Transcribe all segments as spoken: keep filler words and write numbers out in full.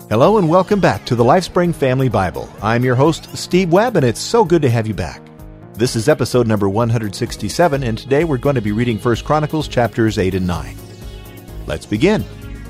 Hello and welcome back to the LifeSpring Family Bible. I'm your host, Steve Webb, and it's so good to have you back. This is episode number one hundred sixty-seven, and today we're going to be reading First Chronicles chapters eight and nine. Let's begin.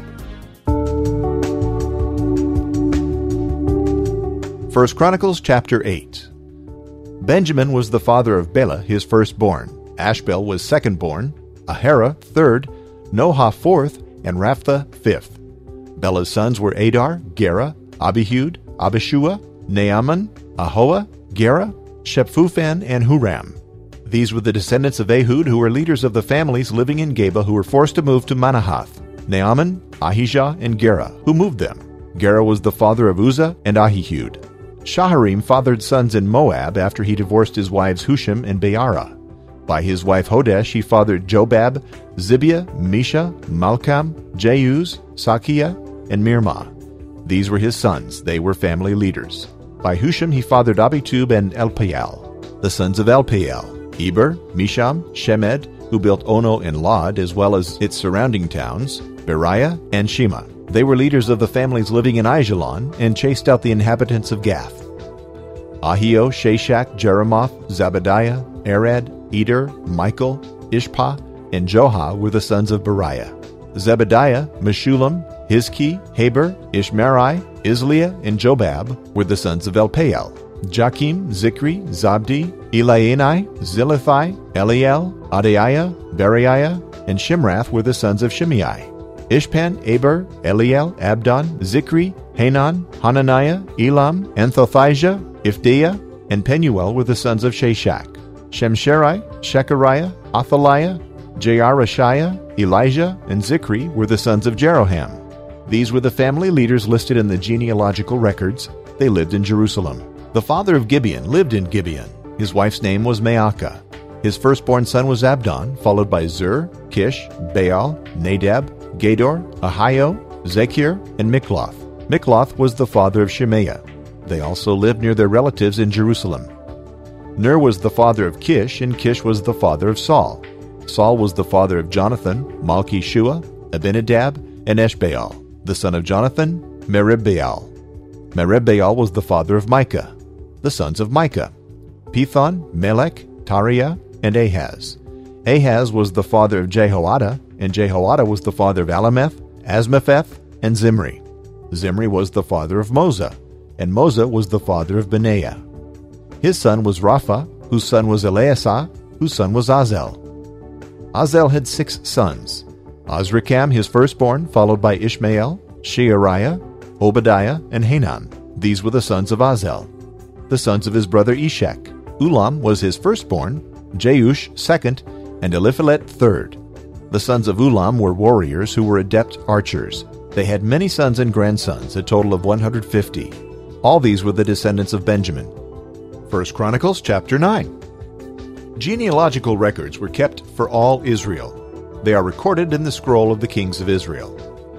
First Chronicles chapter eight. Benjamin was the father of Bela, his firstborn. Ashbel was secondborn, Ahara third, Noha fourth, and Raphtha fifth. Bela's sons were Adar, Gera, Abihud, Abishua, Naaman, Ahoa, Gera, Shephuphan, and Huram. These were the descendants of Ehud, who were leaders of the families living in Geba who were forced to move to Manahath. Naaman, Ahijah, and Gera, who moved them. Gera was the father of Uzzah and Ahihud. Shaharim fathered sons in Moab after he divorced his wives Hushim and Beara. By his wife Hodesh he fathered Jobab, Zibiah, Misha, Malcham, Jeuz, Sakiah, and Mirmah. These were his sons. They were family leaders. By Hushim he fathered Abitub and Elpaal. The sons of Elpaal: Eber, Misham, Shemed, who built Ono and Lod, as well as its surrounding towns, Beriah, and Shema. They were leaders of the families living in Aijalon and chased out the inhabitants of Gath. Ahio, Shashak, Jeremoth, Zabadiah, Arad, Eder, Michael, Ishpah, and Johah were the sons of Beriah. Zebediah, Meshullam, Hizki, Heber, Ishmerai, Isliah, and Jobab were the sons of Elpaal. Jakim, Zikri, Zabdi, Elienai, Zilithai, Eliel, Adaiah, Beriah, and Shimrath were the sons of Shimei. Ishpan, Eber, Eliel, Abdon, Zikri, Hanan, Hananiah, Elam, Anthothijah, Ifdeiah, and Penuel were the sons of Shashak. Shemsherai, Shechariah, Athaliah, Jaarashiah, Elijah, and Zikri were the sons of Jeroham. These were the family leaders listed in the genealogical records. They lived in Jerusalem. The father of Gibeon lived in Gibeon. His wife's name was Maacah. His firstborn son was Abdon, followed by Zur, Kish, Baal, Nadab, Gedor, Ahio, Zechir, and Mikloth. Mikloth was the father of Shemaiah. They also lived near their relatives in Jerusalem. Ner was the father of Kish, and Kish was the father of Saul. Saul was the father of Jonathan, Malchi-Shua, Abinadab, and Eshbaal. The son of Jonathan, Merib-Baal. Merib-Baal was the father of Micah. The sons of Micah: Pithon, Melech, Tariah, and Ahaz. Ahaz was the father of Jehoiada, and Jehoiada was the father of Alameth, Asmapheth, and Zimri. Zimri was the father of Moza, and Moza was the father of Benaiah. His son was Rapha, whose son was Eleasah, whose son was Azel. Azel had six sons: Azrikam, his firstborn, followed by Ishmael, Sheariah, Obadiah, and Hanan. These were the sons of Azel. The sons of his brother Eshek: Ulam was his firstborn, Jeush second, and Eliphalet third. The sons of Ulam were warriors who were adept archers. They had many sons and grandsons, a total of one hundred fifty. All these were the descendants of Benjamin. First Chronicles chapter nine. Genealogical records were kept for all Israel. They are recorded in the scroll of the kings of Israel.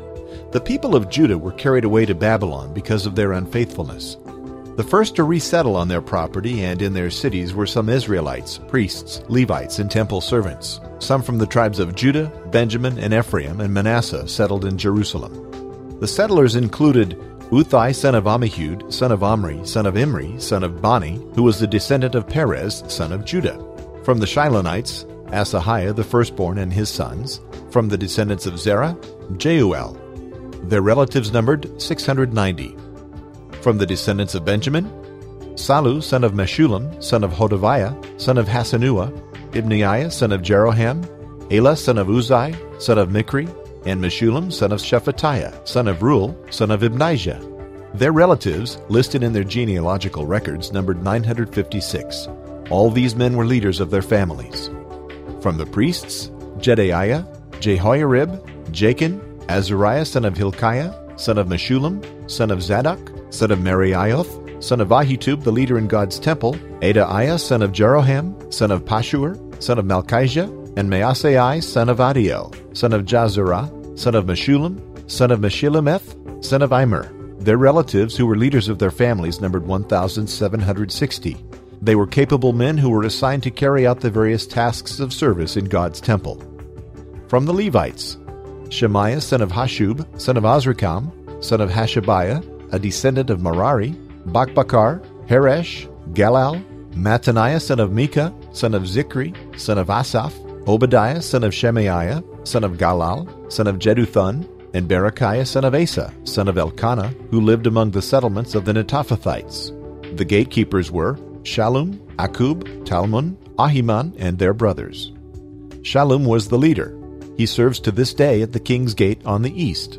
The people of Judah were carried away to Babylon because of their unfaithfulness. The first to resettle on their property and in their cities were some Israelites, priests, Levites, and temple servants. Some from the tribes of Judah, Benjamin, and Ephraim, and Manasseh settled in Jerusalem. The settlers included Uthai, son of Ammihud, son of Omri, son of Imri, son of Bani, who was the descendant of Perez, son of Judah. From the Shilonites, Asahiah the firstborn and his sons. From the descendants of Zerah, Jeuel. Their relatives numbered six hundred ninety. From the descendants of Benjamin, Salu, son of Meshullam, son of Hodaviah, son of Hasanua, Ibneiah, son of Jeroham, Elah, son of Uzai, son of Mikri, and Meshullam, son of Shephatiah, son of Ruel, son of Ibnijah. Their relatives, listed in their genealogical records, numbered nine hundred fifty-six. All these men were leaders of their families. From the priests, Jedaiah, Jehoiarib, Jachin, Azariah, son of Hilkiah, son of Meshullam, son of Zadok, son of Merioth, son of Ahitub, the leader in God's temple, Adaiah, son of Jeroham, son of Pashur, son of Malchijah, and Maasai, son of Adiel, son of Jazerah, son of Meshullam, son of Meshilemeth, son of Immer. Their relatives, who were leaders of their families, numbered one thousand seven hundred sixty. They were capable men who were assigned to carry out the various tasks of service in God's temple. From the Levites, Shemaiah, son of Hashub, son of Azrikam, son of Hashabiah, a descendant of Merari, Bakbakar, Heresh, Galal, Mattaniah, son of Micah, son of Zikri, son of Asaph, Obadiah, son of Shemaiah, son of Galal, son of Jeduthun, and Berechiah, son of Asa, son of Elkanah, who lived among the settlements of the Netophathites. The gatekeepers were Shallum, Akub, Talmon, Ahiman, and their brothers. Shallum was the leader. He serves to this day at the king's gate on the east.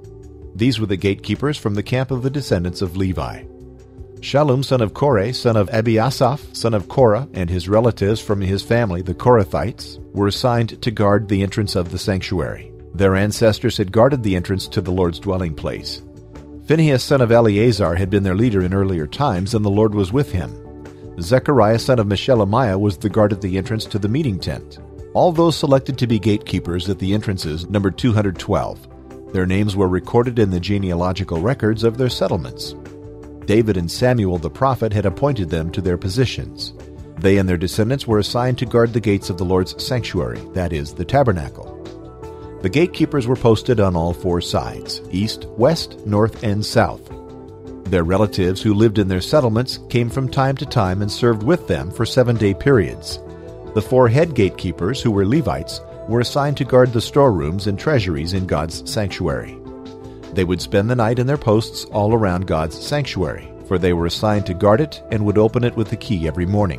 These were the gatekeepers from the camp of the descendants of Levi. Shallum, son of Korah, son of Abiasaph, son of Korah, and his relatives from his family, the Korathites, were assigned to guard the entrance of the sanctuary. Their ancestors had guarded the entrance to the Lord's dwelling place. Phinehas, son of Eleazar, had been their leader in earlier times, and the Lord was with him. Zechariah, son of Meshelemiah, was the guard at the entrance to the meeting tent. All those selected to be gatekeepers at the entrances numbered two hundred twelve. Their names were recorded in the genealogical records of their settlements. David and Samuel the prophet had appointed them to their positions. They and their descendants were assigned to guard the gates of the Lord's sanctuary, that is, the tabernacle. The gatekeepers were posted on all four sides, east, west, north, and south. Their relatives who lived in their settlements came from time to time and served with them for seven-day periods. The four head gatekeepers, who were Levites, were assigned to guard the storerooms and treasuries in God's sanctuary. They would spend the night in their posts all around God's sanctuary, for they were assigned to guard it and would open it with the key every morning.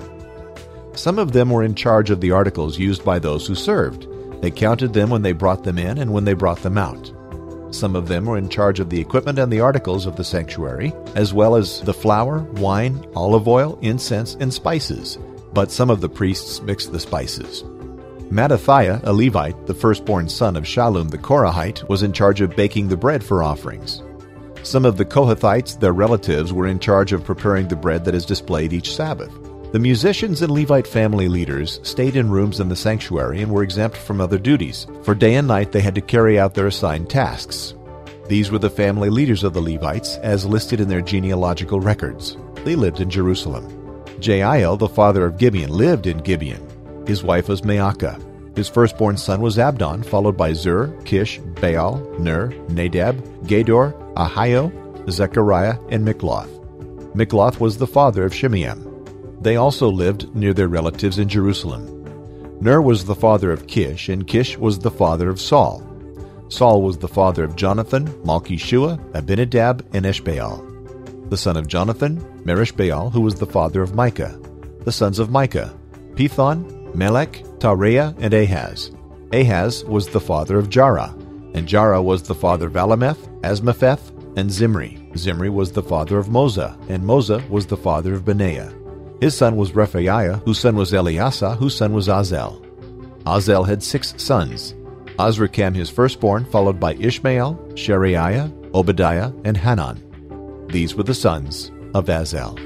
Some of them were in charge of the articles used by those who served. They counted them when they brought them in and when they brought them out. Some of them were in charge of the equipment and the articles of the sanctuary, as well as the flour, wine, olive oil, incense, and spices. But some of the priests mixed the spices. Mattathiah, a Levite, the firstborn son of Shallum the Korahite, was in charge of baking the bread for offerings. Some of the Kohathites, their relatives, were in charge of preparing the bread that is displayed each Sabbath. The musicians and Levite family leaders stayed in rooms in the sanctuary and were exempt from other duties, for day and night they had to carry out their assigned tasks. These were the family leaders of the Levites, as listed in their genealogical records. They lived in Jerusalem. Jael, the father of Gibeon, lived in Gibeon. His wife was Maacah. His firstborn son was Abdon, followed by Zur, Kish, Baal, Ner, Nadab, Gedor, Ahio, Zechariah, and Mikloth. Mikloth was the father of Shimeam. They also lived near their relatives in Jerusalem. Ner was the father of Kish, and Kish was the father of Saul. Saul was the father of Jonathan, Malchishua, Abinadab, and Eshbaal. The son of Jonathan, Merishbaal, who was the father of Micah. The sons of Micah, Pithon, Melech, Tareah, and Ahaz. Ahaz was the father of Jarah, and Jarah was the father of Alameth, Asmapheth, and Zimri. Zimri was the father of Moza, and Moza was the father of Benaiah. His son was Rephaiah, whose son was Eliasah, whose son was Azel. Azel had six sons. Azrikam his firstborn, followed by Ishmael, Shariah, Obadiah, and Hanan. These were the sons of Azel.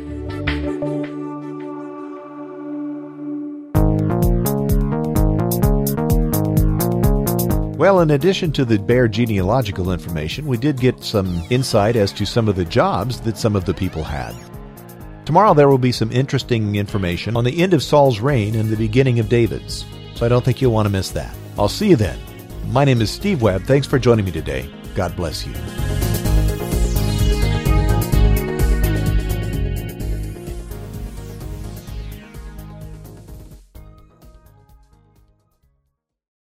Well, in addition to the bare genealogical information, we did get some insight as to some of the jobs that some of the people had. Tomorrow there will be some interesting information on the end of Saul's reign and the beginning of David's, so I don't think you'll want to miss that. I'll see you then. My name is Steve Webb. Thanks for joining me today. God bless you.